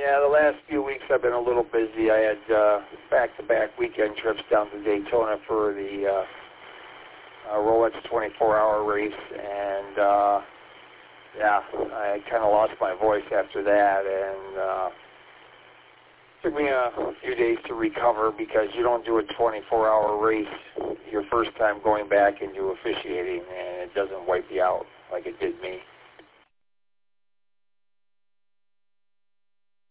Yeah, the last few weeks I've been a little busy. I had back-to-back weekend trips down to Daytona for the Rolex 24-hour race, and yeah, I kind of lost my voice after that, and took me a few days to recover because you don't do a 24-hour race your first time going back and do officiating, and it doesn't wipe you out like it did me.